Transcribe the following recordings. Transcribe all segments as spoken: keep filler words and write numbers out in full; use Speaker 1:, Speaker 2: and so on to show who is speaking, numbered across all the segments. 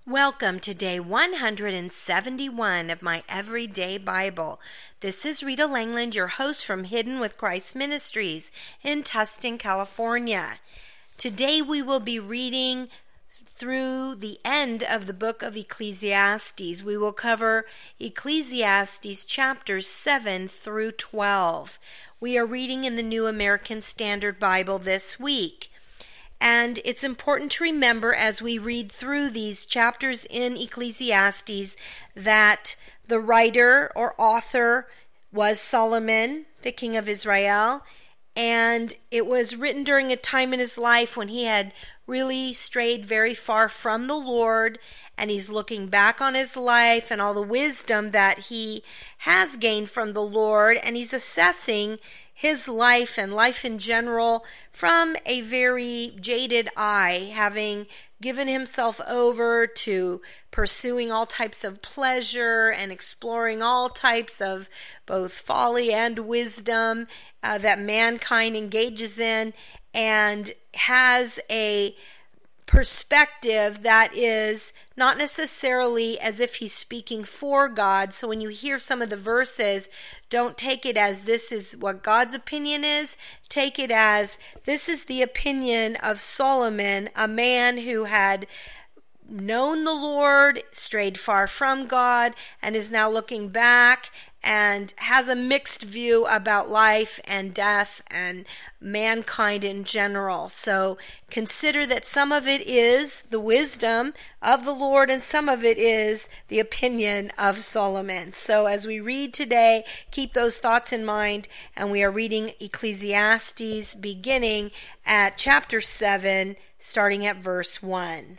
Speaker 1: Welcome to day one hundred seventy-one of my Everyday Bible. This is Rita Langland, your host from Hidden with Christ Ministries in Tustin, California. Today we will be reading through the end of the book of Ecclesiastes. We will cover Ecclesiastes chapters seven through twelve. We are reading in the New American Standard Bible this week. And it's important to remember as we read through these chapters in Ecclesiastes that the writer or author was Solomon, the king of Israel, and it was written during a time in his life when he had really strayed very far from the Lord, and he's looking back on his life and all the wisdom that he has gained from the Lord, and he's assessing his life and life in general from a very jaded eye, having given himself over to pursuing all types of pleasure and exploring all types of both folly and wisdom uh, that mankind engages in, and has a perspective that is not necessarily as if he's speaking for God. So when you hear some of the verses, don't take it as this is what God's opinion is. Take it as this is the opinion of Solomon, a man who had known the Lord, strayed far from God, and is now looking back and has a mixed view about life and death and mankind in general. So consider that some of it is the wisdom of the Lord and some of it is the opinion of Solomon. So as we read today, keep those thoughts in mind, and we are reading Ecclesiastes beginning at chapter seven, starting at verse one.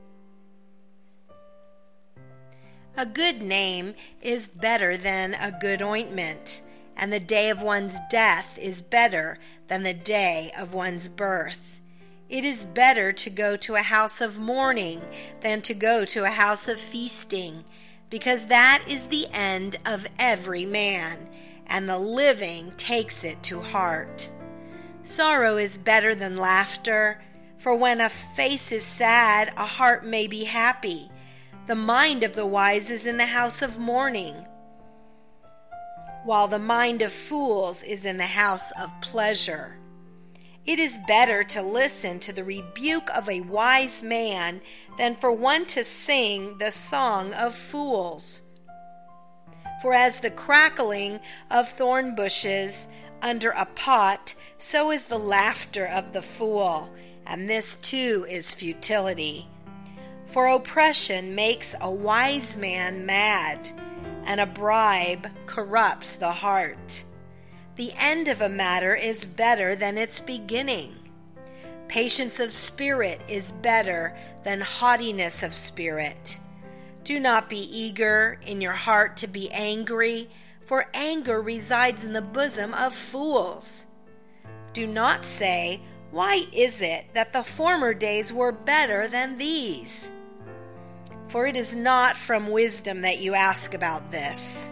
Speaker 1: A good name is better than a good ointment, and the day of one's death is better than the day of one's birth. It is better to go to a house of mourning than to go to a house of feasting, because that is the end of every man, and the living takes it to heart. Sorrow is better than laughter, for when a face is sad, a heart may be happy. The mind of the wise is in the house of mourning, while the mind of fools is in the house of pleasure. It is better to listen to the rebuke of a wise man than for one to sing the song of fools. For as the crackling of thorn bushes under a pot, so is the laughter of the fool, and this too is futility. For oppression makes a wise man mad, and a bribe corrupts the heart. The end of a matter is better than its beginning. Patience of spirit is better than haughtiness of spirit. Do not be eager in your heart to be angry, for anger resides in the bosom of fools. Do not say, "Why is it that the former days were better than these?" For it is not from wisdom that you ask about this.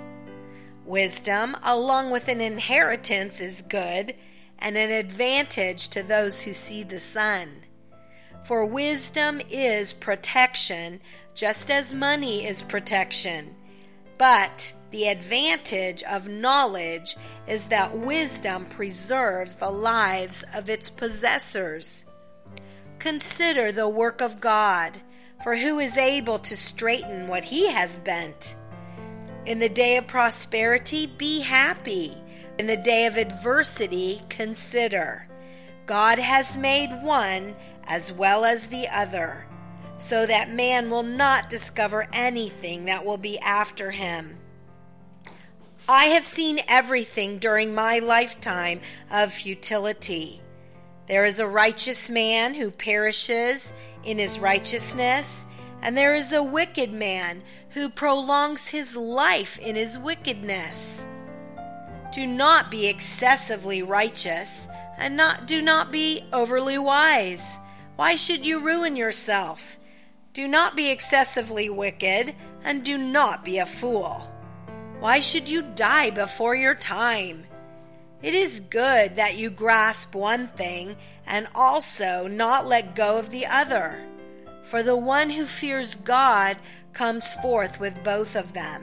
Speaker 1: Wisdom, along with an inheritance, is good, and an advantage to those who see the sun. For wisdom is protection, just as money is protection. But the advantage of knowledge is that wisdom preserves the lives of its possessors. Consider the work of God, for who is able to straighten what he has bent? In the day of prosperity, be happy. In the day of adversity, consider. God has made one as well as the other, so that man will not discover anything that will be after him. I have seen everything during my lifetime of futility. There is a righteous man who perishes in his righteousness, and there is a wicked man who prolongs his life in his wickedness. Do not be excessively righteous, and not do not be overly wise. Why should you ruin yourself? Do not be excessively wicked, and do not be a fool. Why should you die before your time? It is good that you grasp one thing and also not let go of the other. for the one who fears God comes forth with both of them.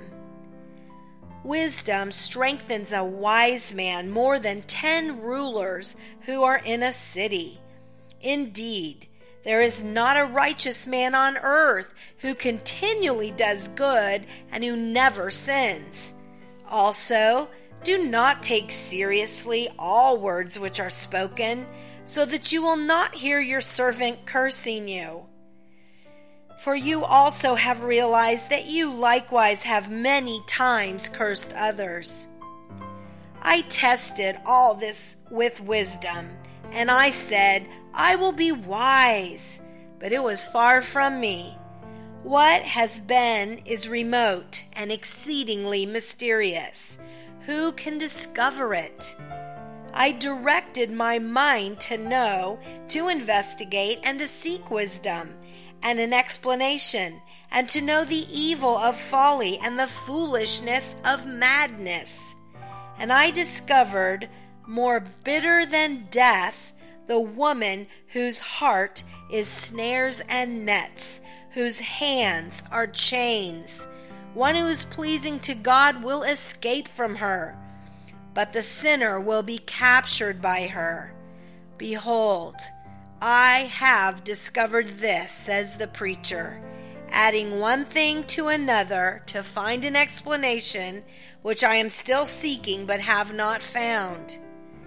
Speaker 1: Wisdom strengthens a wise man more than ten rulers who are in a city. Indeed, there is not a righteous man on earth who continually does good and who never sins. Also, do not take seriously all words which are spoken, so that you will not hear your servant cursing you. For you also have realized that you likewise have many times cursed others. I tested all this with wisdom, and I said, I will be wise, but it was far from me. What has been is remote and exceedingly mysterious. Who can discover it? I directed my mind to know, to investigate, and to seek wisdom, and an explanation, and to know the evil of folly and the foolishness of madness. And I discovered, more bitter than death, the woman whose heart is snares and nets, whose hands are chains. One who is pleasing to God will escape from her, but the sinner will be captured by her. Behold, I have discovered this, says the preacher, adding one thing to another to find an explanation, which I am still seeking but have not found.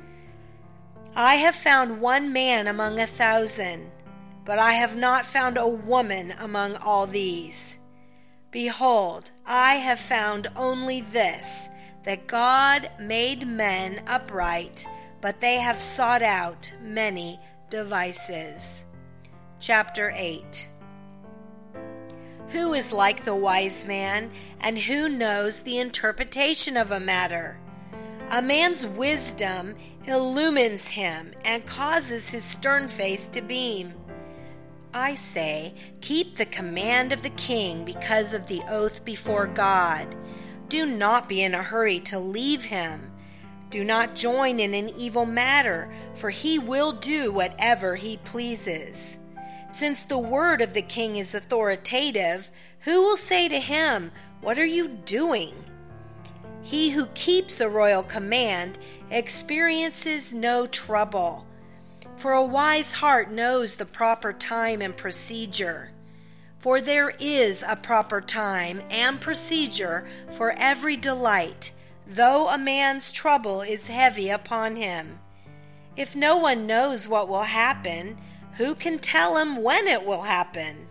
Speaker 1: I have found one man among a thousand, but I have not found a woman among all these. Behold, I have found only this, that God made men upright, but they have sought out many devices. Chapter eight. Who is like the wise man, and who knows the interpretation of a matter? A man's wisdom illumines him and causes his stern face to beam. I say, keep the command of the king because of the oath before God. Do not be in a hurry to leave him. Do not join in an evil matter, for he will do whatever he pleases. Since the word of the king is authoritative, who will say to him, what are you doing? He who keeps a royal command experiences no trouble, for a wise heart knows the proper time and procedure. For there is a proper time and procedure for every delight, though a man's trouble is heavy upon him. If no one knows what will happen, who can tell him when it will happen?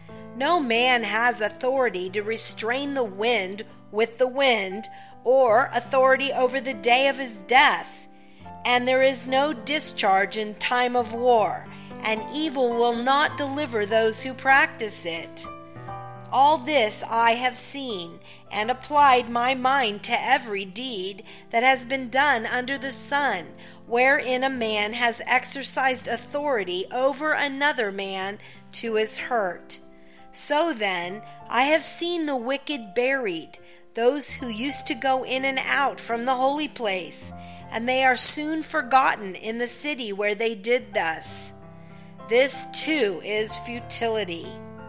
Speaker 1: No man has authority to restrain the wind with the wind, or authority over the day of his death. And there is no discharge in time of war, and evil will not deliver those who practice it. All this I have seen, and applied my mind to every deed that has been done under the sun, wherein a man has exercised authority over another man to his hurt. So then, I have seen the wicked buried, those who used to go in and out from the holy place, and they are soon forgotten in the city where they did thus. This too is futility.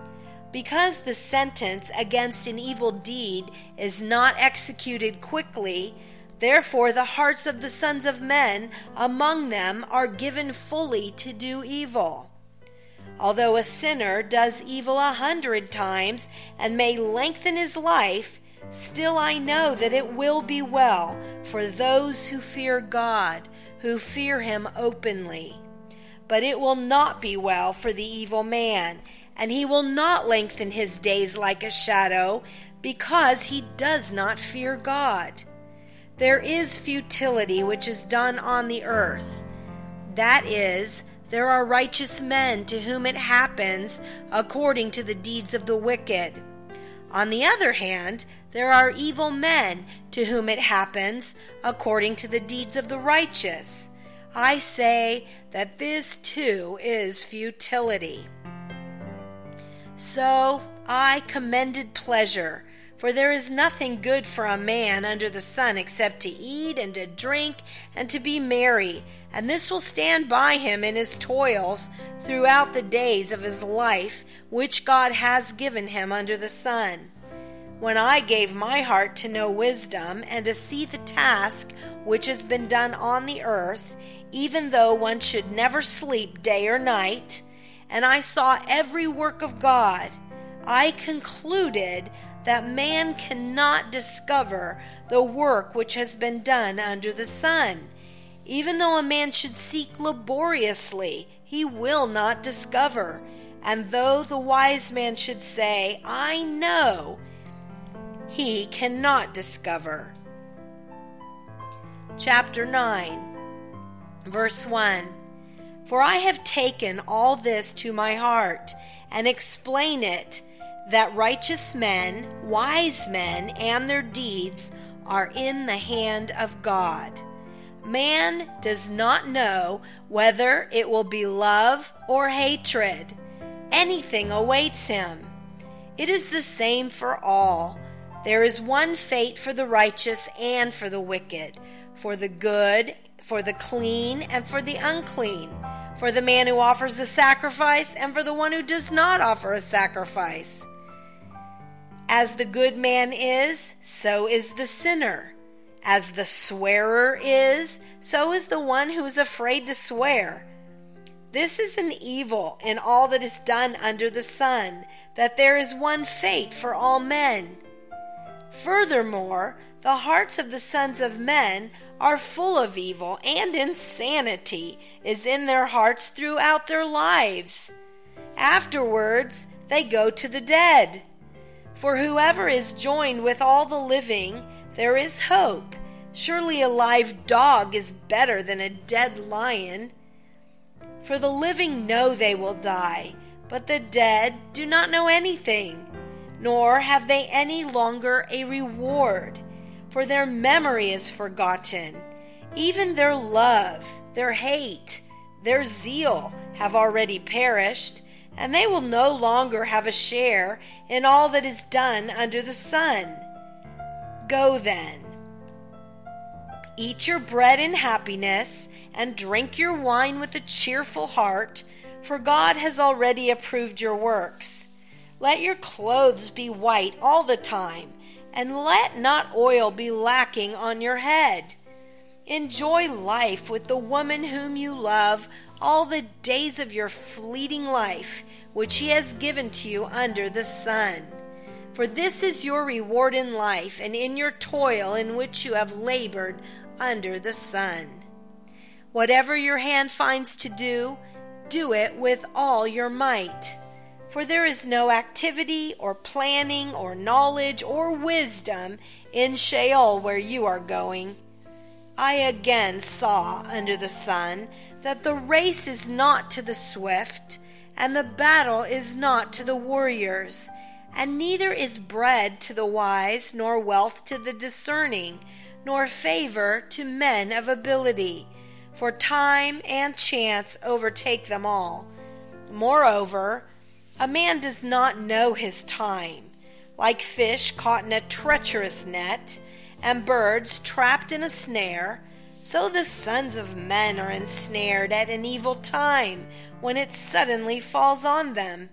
Speaker 1: Because the sentence against an evil deed is not executed quickly, therefore the hearts of the sons of men among them are given fully to do evil. Although a sinner does evil a hundred times and may lengthen his life, still I know that it will be well for those who fear God, who fear him openly. But it will not be well for the evil man, and he will not lengthen his days like a shadow, because he does not fear God. There is futility which is done on the earth. That is, there are righteous men to whom it happens according to the deeds of the wicked. On the other hand, there are evil men to whom it happens according to the deeds of the righteous. I say that this too is futility. So I commended pleasure For there is nothing good for a man under the sun except to eat and to drink and to be merry, and this will stand by him in his toils throughout the days of his life, which God has given him under the sun. When I gave my heart to know wisdom and to see the task which has been done on the earth, even though one should never sleep day or night, and I saw every work of God, I concluded that man cannot discover the work which has been done under the sun. Even though a man should seek laboriously, he will not discover. And though the wise man should say, I know, he cannot discover. Chapter nine, verse one. For I have taken all this to my heart, and explain it, that righteous men, wise men, and their deeds are in the hand of God. Man does not know whether it will be love or hatred. Anything awaits him. It is the same for all. There is one fate for the righteous and for the wicked, for the good, for the clean, and for the unclean, for the man who offers a sacrifice, and for the one who does not offer a sacrifice. As the good man is, so is the sinner. As the swearer is, so is the one who is afraid to swear. This is an evil in all that is done under the sun, that there is one fate for all men. Furthermore, the hearts of the sons of men are full of evil, and insanity is in their hearts throughout their lives. Afterwards, they go to the dead. For whoever is joined with all the living, there is hope. Surely a live dog is better than a dead lion. For the living know they will die, but the dead do not know anything, nor have they any longer a reward, for their memory is forgotten. Even their love, their hate, their zeal have already perished, and they will no longer have a share in all that is done under the sun. Go then, eat your bread in happiness, and drink your wine with a cheerful heart, for God has already approved your works. Let your clothes be white all the time, and let not oil be lacking on your head. Enjoy life with the woman whom you love all the days of your fleeting life, which he has given to you under the sun. For this is your reward in life, and in your toil in which you have labored under the sun. Whatever your hand finds to do, do it with all your might. For there is no activity or planning or knowledge or wisdom in Sheol where you are going. I again saw under the sun that the race is not to the swift, and the battle is not to the warriors, and neither is bread to the wise, nor wealth to the discerning, nor favor to men of ability, for time and chance overtake them all. Moreover, a man does not know his time, like fish caught in a treacherous net, and birds trapped in a snare, so the sons of men are ensnared at an evil time, when it suddenly falls on them.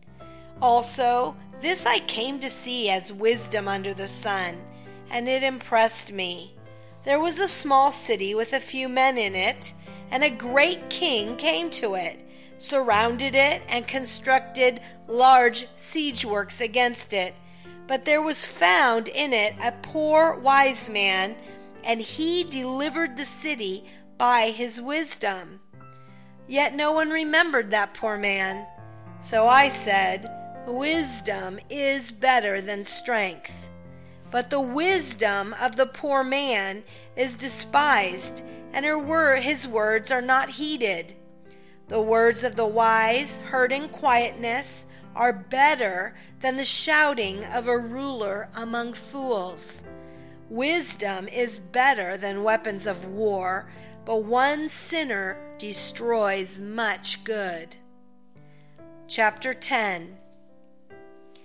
Speaker 1: Also, this I came to see as wisdom under the sun, and it impressed me. There was a small city with a few men in it, and a great king came to it, surrounded it, and constructed large siege works against it. But there was found in it a poor wise man, and he delivered the city by his wisdom. Yet no one remembered that poor man. So I said, wisdom is better than strength. But the wisdom of the poor man is despised, and her word, his words are not heeded. The words of the wise, heard in quietness, are better than the shouting of a ruler among fools. Wisdom is better than weapons of war, but one sinner destroys much good. Chapter ten.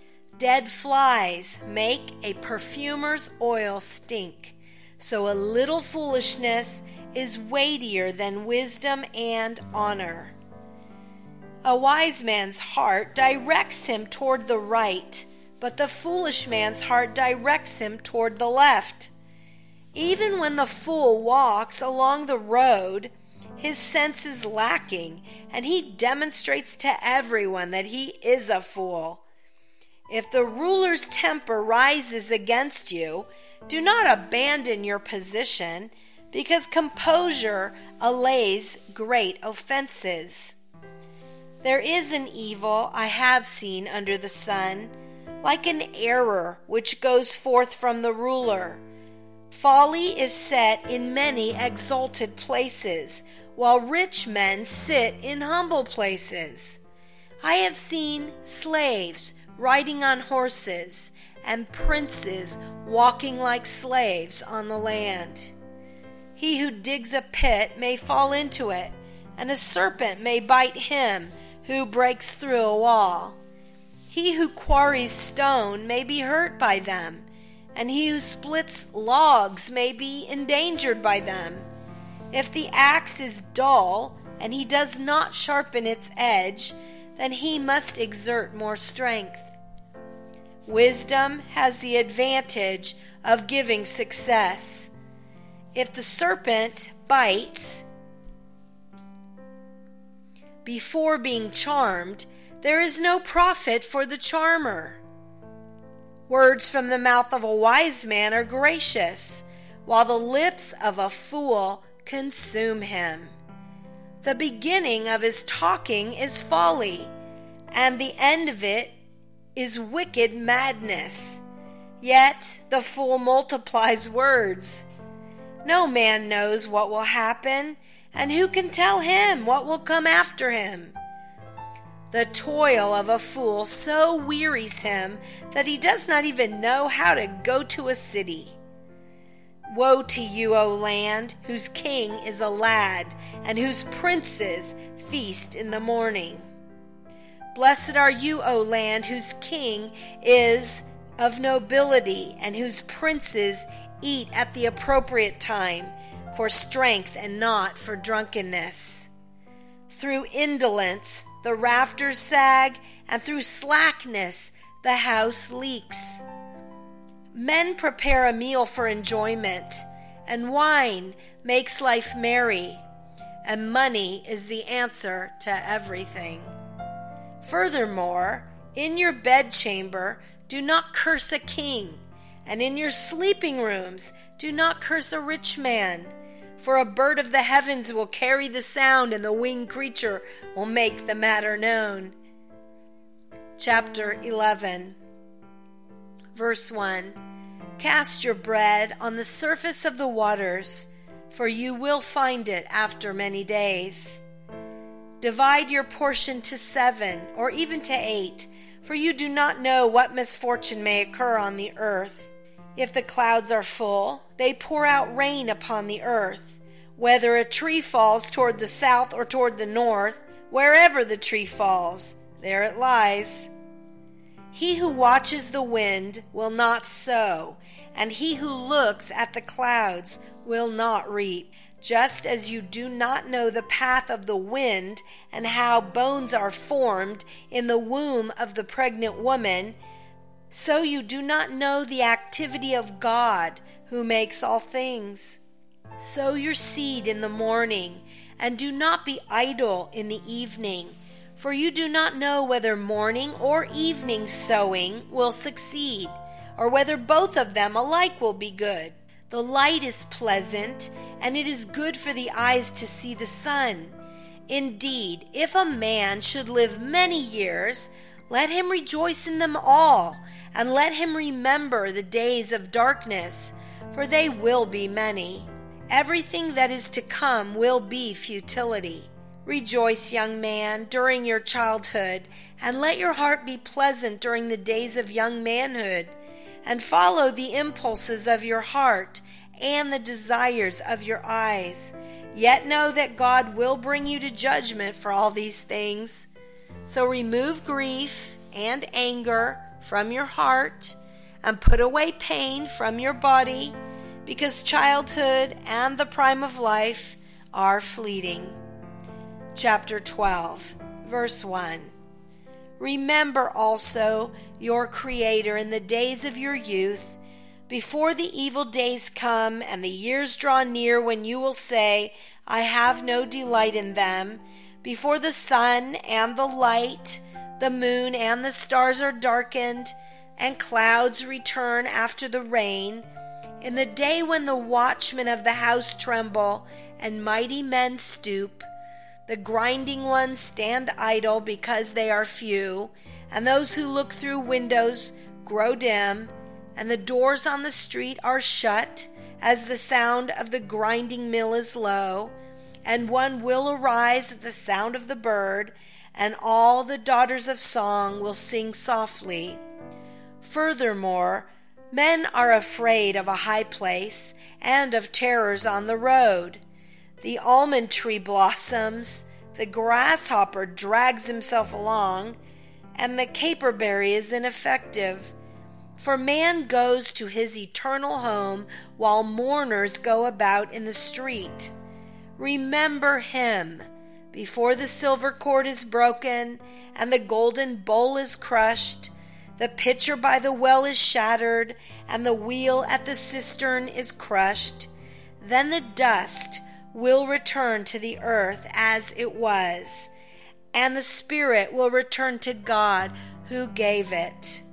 Speaker 1: Dead flies make a perfumer's oil stink, so a little foolishness is weightier than wisdom and honor. A wise man's heart directs him toward the right, but the foolish man's heart directs him toward the left. Even when the fool walks along the road, his sense is lacking, and he demonstrates to everyone that he is a fool. If the ruler's temper rises against you, do not abandon your position, because composure allays great offenses. There is an evil I have seen under the sun, like an error which goes forth from the ruler. Folly is set in many exalted places, while rich men sit in humble places. I have seen slaves riding on horses, and princes walking like slaves on the land. He who digs a pit may fall into it, and a serpent may bite him who breaks through a wall. He who quarries stone may be hurt by them, and he who splits logs may be endangered by them. If the axe is dull, and he does not sharpen its edge, then he must exert more strength. Wisdom has the advantage of giving success. If the serpent bites before being charmed, there is no profit for the charmer. Words from the mouth of a wise man are gracious, while the lips of a fool consume him. The beginning of his talking is folly, and the end of it is wicked madness. Yet the fool multiplies words. No man knows what will happen, and who can tell him what will come after him? The toil of a fool so wearies him that he does not even know how to go to a city. Woe to you, O land, whose king is a lad, and whose princes feast in the morning. Blessed are you, O land, whose king is of nobility, and whose princes eat at the appropriate time, for strength and not for drunkenness. Through indolence the rafters sag, and through slackness the house leaks. Men prepare a meal for enjoyment, and wine makes life merry, and money is the answer to everything. Furthermore, in your bedchamber do not curse a king, and in your sleeping rooms do not curse a rich man, for a bird of the heavens will carry the sound, and the winged creature will make the matter known. Chapter eleven, verse one. Cast your bread on the surface of the waters, for you will find it after many days. Divide your portion to seven, or even to eight, for you do not know what misfortune may occur on the earth. If the clouds are full, they pour out rain upon the earth. Whether a tree falls toward the south or toward the north, wherever the tree falls, there it lies. He who watches the wind will not sow, and he who looks at the clouds will not reap. Just as you do not know the path of the wind and how bones are formed in the womb of the pregnant woman, so you do not know the activity of God who makes all things. Sow your seed in the morning, and do not be idle in the evening, for you do not know whether morning or evening sowing will succeed, or whether both of them alike will be good. The light is pleasant, and it is good for the eyes to see the sun. Indeed, if a man should live many years, let him rejoice in them all, and let him remember the days of darkness, for they will be many. Everything that is to come will be futility. Rejoice, young man, during your childhood, and let your heart be pleasant during the days of young manhood, and follow the impulses of your heart and the desires of your eyes. Yet know that God will bring you to judgment for all these things. So remove grief and anger from your heart and put away pain from your body, because childhood and the prime of life are fleeting. Chapter twelve, verse one. Remember also your Creator in the days of your youth, before the evil days come and the years draw near when you will say, I have no delight in them, before the sun and the light, the moon and the stars are darkened, and clouds return after the rain, in the day when the watchmen of the house tremble and mighty men stoop, the grinding ones stand idle because they are few, and those who look through windows grow dim, and the doors on the street are shut, as the sound of the grinding mill is low, and one will arise at the sound of the bird, and all the daughters of song will sing softly. Furthermore, men are afraid of a high place and of terrors on the road. The almond tree blossoms, the grasshopper drags himself along, and the caperberry is ineffective. For man goes to his eternal home while mourners go about in the street. Remember him before the silver cord is broken and the golden bowl is crushed, the pitcher by the well is shattered, and the wheel at the cistern is crushed. Then the dust will return to the earth as it was, and the spirit will return to God who gave it.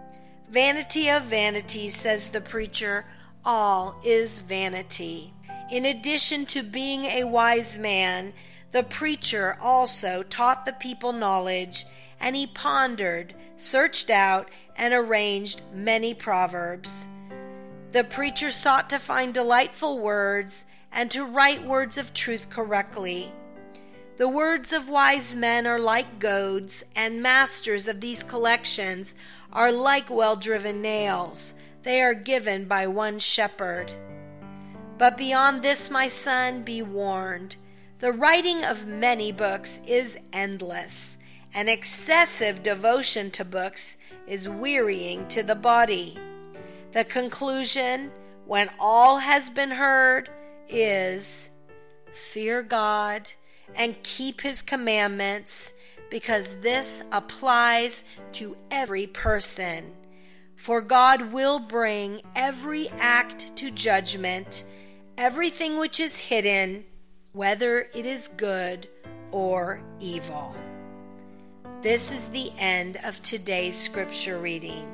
Speaker 1: Vanity of vanities, says the preacher, all is vanity. In addition to being a wise man, the preacher also taught the people knowledge, and he pondered, searched out, and arranged many proverbs. The preacher sought to find delightful words and to write words of truth correctly. The words of wise men are like goads, and masters of these collections are like well-driven nails. They are given by one shepherd. But beyond this, my son, be warned. The writing of many books is endless, and excessive devotion to books is wearying to the body. The conclusion, when all has been heard, is fear God and keep his commandments, because this applies to every person. For God will bring every act to judgment, everything which is hidden, whether it is good or evil. This is the end of today's scripture reading.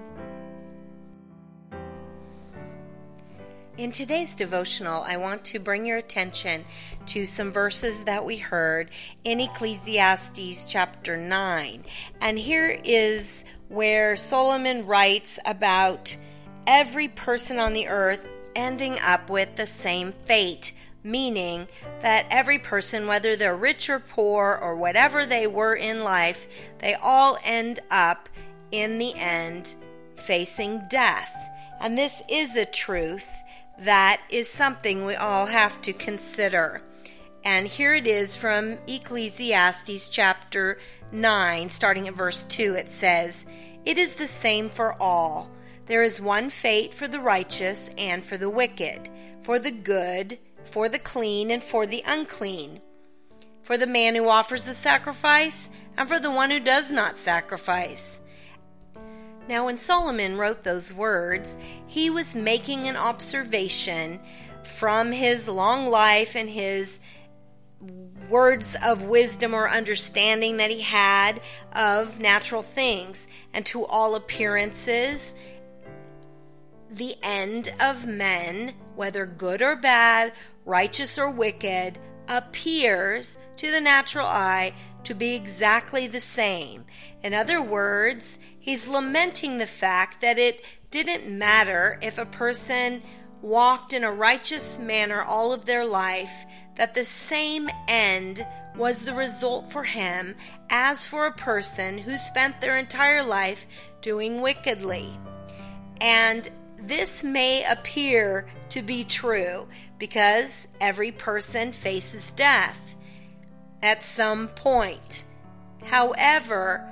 Speaker 1: In today's devotional, I want to bring your attention to some verses that we heard in Ecclesiastes chapter nine. And here is where Solomon writes about every person on the earth ending up with the same fate, meaning that every person, whether they're rich or poor or whatever they were in life, they all end up in the end facing death. And this is a truth that is something we all have to consider. And here it is from Ecclesiastes chapter nine, starting at verse two. It says, "It is the same for all. There is one fate for the righteous and for the wicked, for the good, for the clean, and for the unclean, for the man who offers the sacrifice, and for the one who does not sacrifice." Now, when Solomon wrote those words, he was making an observation from his long life and his words of wisdom or understanding that he had of natural things. And to all appearances, the end of men, whether good or bad, righteous or wicked, appears to the natural eye to be exactly the same. In other words, he's lamenting the fact that it didn't matter if a person walked in a righteous manner all of their life, that the same end was the result for him as for a person who spent their entire life doing wickedly. And this may appear to be true because every person faces death at some point. However,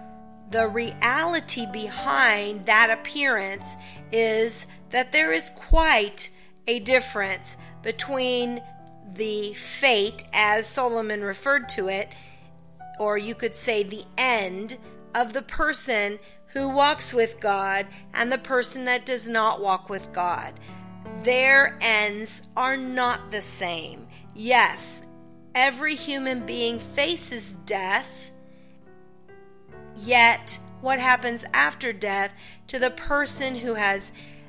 Speaker 1: the reality behind that appearance is that there is quite a difference between the fate, as Solomon referred to it, or you could say the end of the person who walks with God and the person that does not walk with God. Their ends are not the same. Yes, every human being faces death, yet what happens after death to the person who has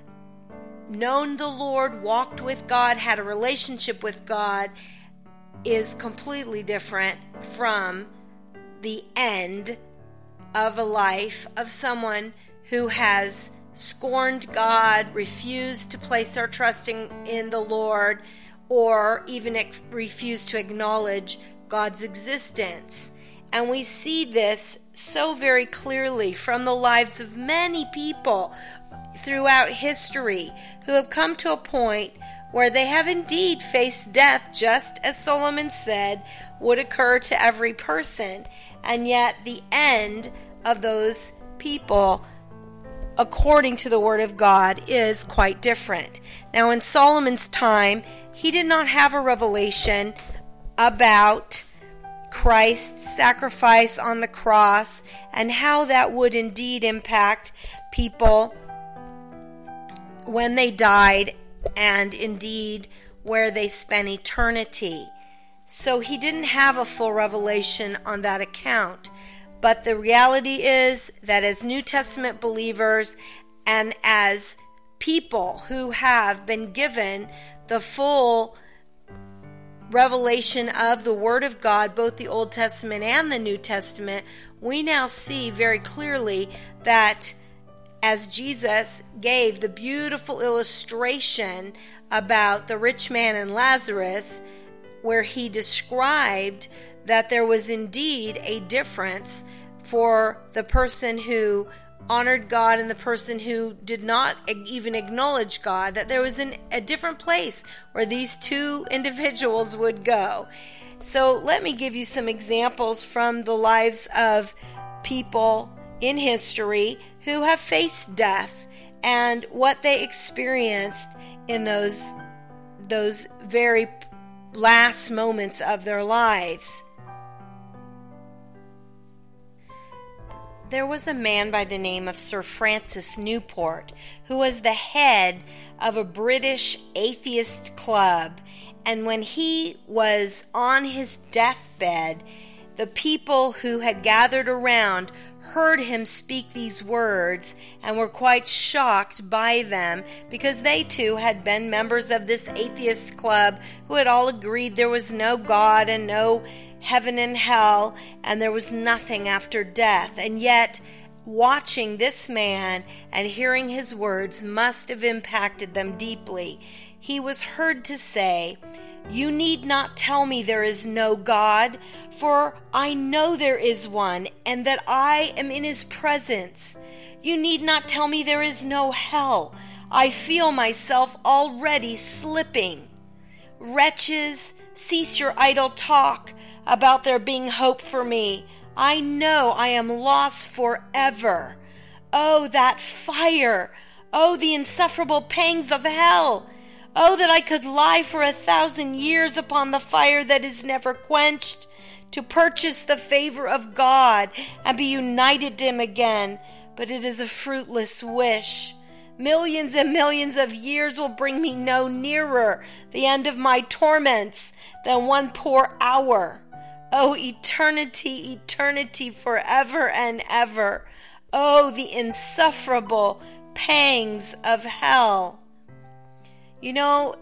Speaker 1: known the Lord, walked with God, had a relationship with God, is completely different from the end of a life of someone who has scorned God, refused to place their trust in, in the Lord, or even ex- refused to acknowledge God's existence. And we see this so very clearly from the lives of many people throughout history who have come to a point where they have indeed faced death, just as Solomon said would occur to every person. And yet the end of those people, according to the Word of God, is quite different. Now, in Solomon's time, he did not have a revelation about Christ's sacrifice on the cross and how that would indeed impact people when they died and indeed where they spent eternity. So he didn't have a full revelation on that account. But the reality is that as New Testament believers and as people who have been given the full revelation of the Word of God, both the Old Testament and the New Testament, we now see very clearly that as Jesus gave the beautiful illustration about the rich man and Lazarus, where he described that there was indeed a difference for the person who honored God and the person who did not even acknowledge God, that there was an, a different place where these two individuals would go. So let me give you some examples from the lives of people in history who have faced death and what they experienced in those, those very last moments of their lives. There was a man by the name of Sir Francis Newport who was the head of a British atheist club, and when he was on his deathbed, the people who had gathered around heard him speak these words and were quite shocked by them, because they too had been members of this atheist club who had all agreed there was no God and no heaven and hell, and there was nothing after death. And yet, watching this man and hearing his words must have impacted them deeply. He was heard to say, "You need not tell me there is no God, for I know there is one, and that I am in his presence. You need not tell me there is no hell. I feel myself already slipping. Wretches, cease your idle talk about there being hope for me. I know I am lost forever. Oh, that fire! Oh, the insufferable pangs of hell! Oh, that I could lie for a thousand years upon the fire that is never quenched, to purchase the favor of God and be united to him again. But it is a fruitless wish. Millions and millions of years will bring me no nearer the end of my torments than one poor hour. Oh, eternity, eternity, forever and ever. Oh, the insufferable pangs of hell." You know,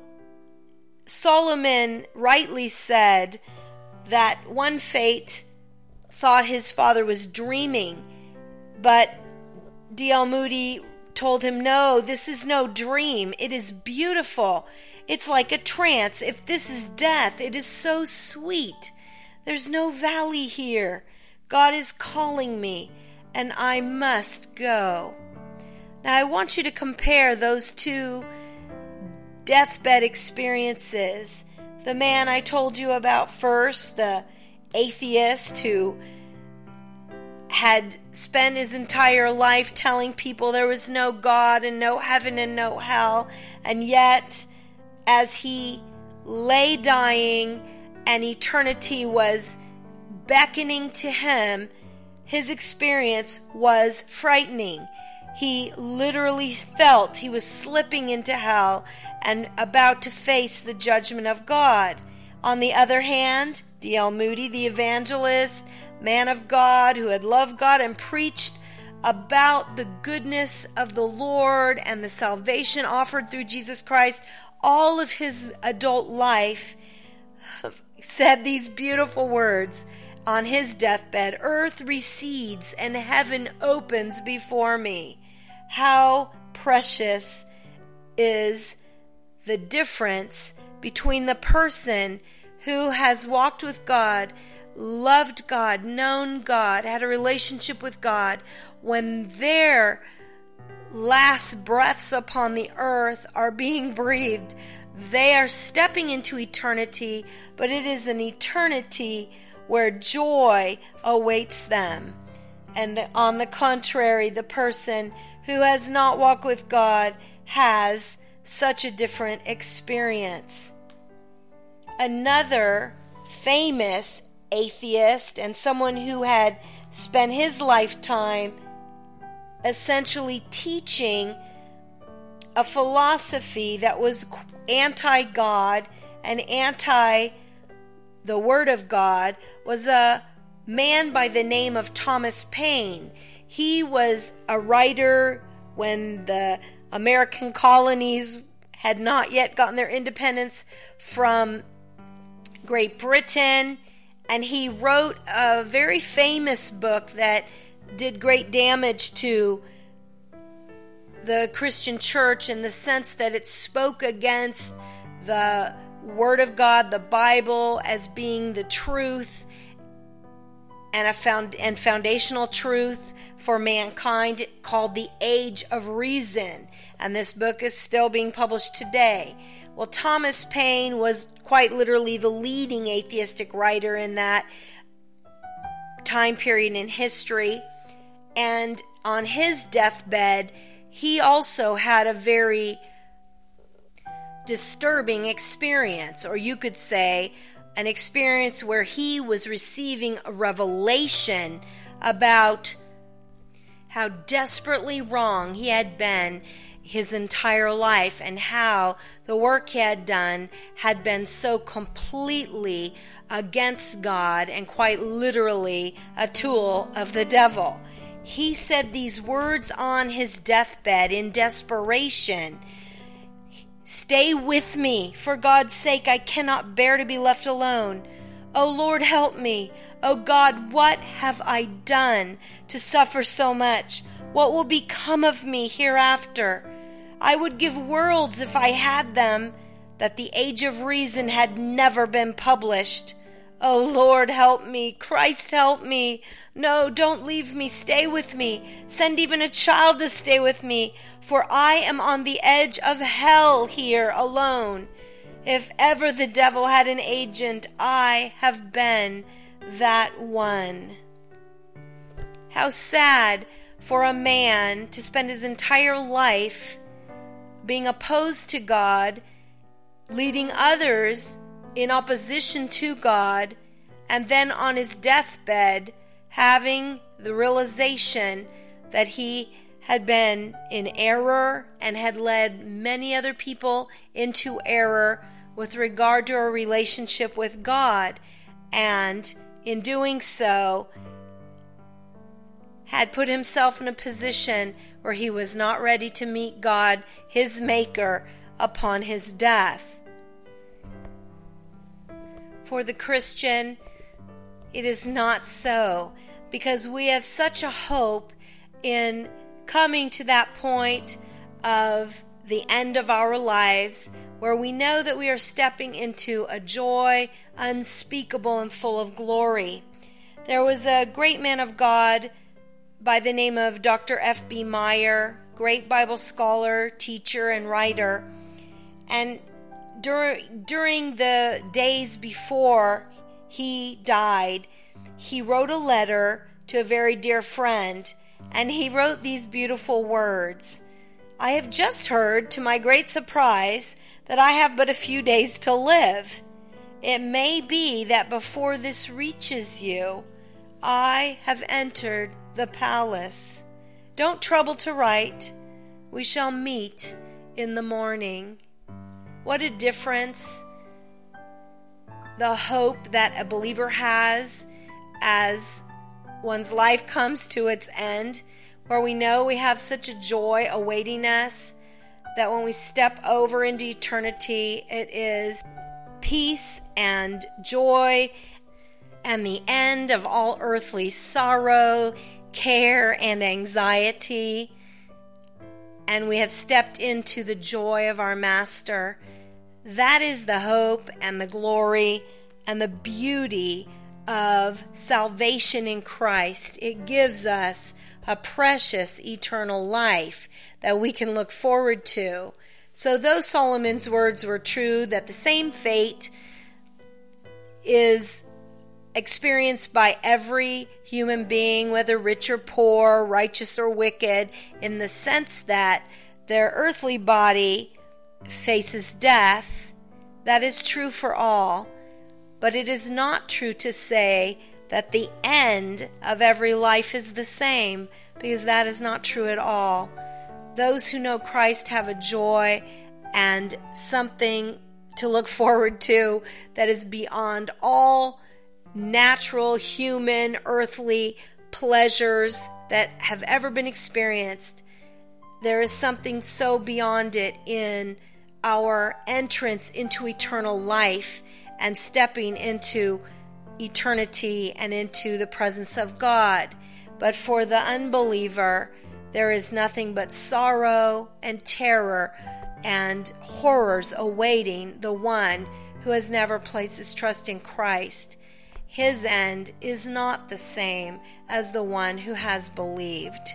Speaker 1: Solomon rightly said that one fate thought his father was dreaming, but D L Moody told him, no, this is no dream. It is beautiful. It's like a trance. If this is death, it is so sweet. There's no valley here. God is calling me, and I must go. Now, I want you to compare those two deathbed experiences. The man I told you about first, the atheist who had spent his entire life telling people there was no God and no heaven and no hell. And yet, as he lay dying and eternity was beckoning to him, his experience was frightening. He literally felt he was slipping into hell and about to face the judgment of God. On the other hand, D L Moody, the evangelist, man of God who had loved God and preached about the goodness of the Lord and the salvation offered through Jesus Christ all of his adult life, said these beautiful words on his deathbed: "Earth recedes and heaven opens before me." How precious is the difference between the person who has walked with God, loved God, known God, had a relationship with God, when their last breaths upon the earth are being breathed. They are stepping into eternity, but it is an eternity where joy awaits them. And on the contrary, the person who has not walked with God has such a different experience. Another famous atheist and someone who had spent his lifetime essentially teaching a philosophy that was anti-God and anti the Word of God was a man by the name of Thomas Paine. He was a writer when the American colonies had not yet gotten their independence from Great Britain, and he wrote a very famous book that did great damage to the Christian church in the sense that it spoke against the Word of God, the Bible, as being the truth and a found and foundational truth for mankind, called The Age of Reason. And this book is still being published today. Well, Thomas Paine was quite literally the leading atheistic writer in that time period in history. And on his deathbed, he also had a very disturbing experience, or you could say an experience where he was receiving a revelation about how desperately wrong he had been his entire life, and how the work he had done had been so completely against God and quite literally a tool of the devil. He said these words on his deathbed in desperation: "Stay with me. For God's sake, I cannot bear to be left alone. O Lord, help me. O God, what have I done to suffer so much? What will become of me hereafter? I would give worlds, if I had them, that The Age of Reason had never been published. O Lord, help me. Christ, help me. No, don't leave me. Stay with me. Send even a child to stay with me, for I am on the edge of hell here alone. If ever the devil had an agent, I have been that one." How sad for a man to spend his entire life being opposed to God, leading others in opposition to God, and then on his deathbed having the realization that he had been in error and had led many other people into error with regard to a relationship with God, and in doing so had put himself in a position where he was not ready to meet God, his Maker, upon his death. For the Christian, it is not so, because we have such a hope in coming to that point of the end of our lives, where we know that we are stepping into a joy unspeakable and full of glory. There was a great man of God by the name of Doctor F B Meyer, great Bible scholar, teacher, and writer. And dur- during the days before he died, he wrote a letter to a very dear friend, and he wrote these beautiful words. I have just heard, to my great surprise, that I have but a few days to live. It may be that before this reaches you, I have entered the palace. Don't trouble to write. We shall meet in the morning. What a difference the hope that a believer has as one's life comes to its end, where we know we have such a joy awaiting us that when we step over into eternity, it is peace and joy and the end of all earthly sorrow, care, and anxiety. And we have stepped into the joy of our Master. That is the hope and the glory and the beauty of salvation in Christ. It gives us a precious eternal life that we can look forward to. So though Solomon's words were true, that the same fate is experienced by every human being, whether rich or poor, righteous or wicked, in the sense that their earthly body faces death, that is true for all. But it is not true to say that the end of every life is the same, because that is not true at all. Those who know Christ have a joy and something to look forward to that is beyond all natural, human, earthly pleasures that have ever been experienced. There is something so beyond it in our entrance into eternal life and stepping into eternity and into the presence of God. But for the unbeliever, there is nothing but sorrow and terror and horrors awaiting the one who has never placed his trust in Christ. His end is not the same as the one who has believed.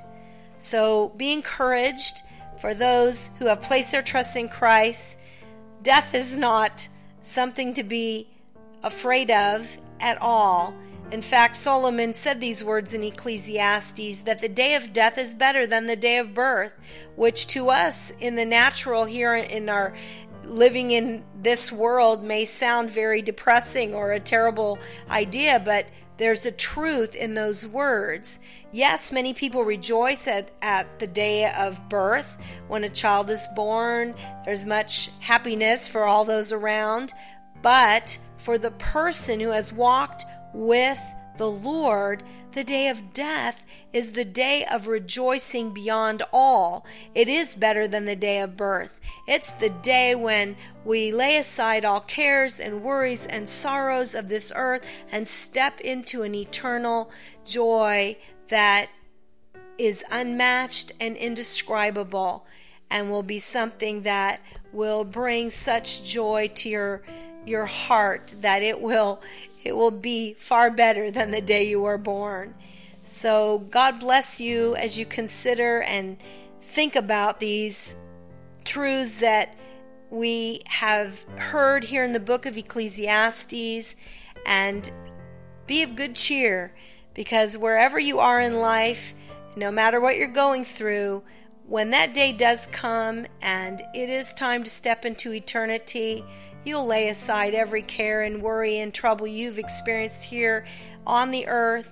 Speaker 1: So be encouraged for those who have placed their trust in Christ. Death is not something to be afraid of at all. In fact, Solomon said these words in Ecclesiastes, that the day of death is better than the day of birth, which to us in the natural here in our living in this world may sound very depressing or a terrible idea, but there's a truth in those words. Yes, many people rejoice at, at the day of birth. When a child is born, there's much happiness for all those around. But for the person who has walked with the Lord, the day of death is the day of rejoicing beyond all. It is better than the day of birth. It's the day when we lay aside all cares and worries and sorrows of this earth and step into an eternal joy that is unmatched and indescribable, and will be something that will bring such joy to your your heart that it will it will be far better than the day you were born. So God bless you as you consider and think about these truths that we have heard here in the book of Ecclesiastes, and be of good cheer, because wherever you are in life, no matter what you're going through, when that day does come and it is time to step into eternity, you'll lay aside every care and worry and trouble you've experienced here on the earth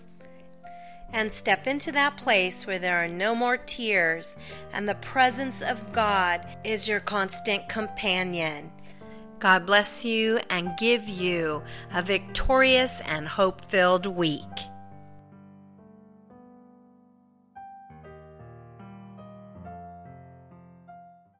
Speaker 1: and step into that place where there are no more tears and the presence of God is your constant companion. God bless you and give you a victorious and hope-filled week.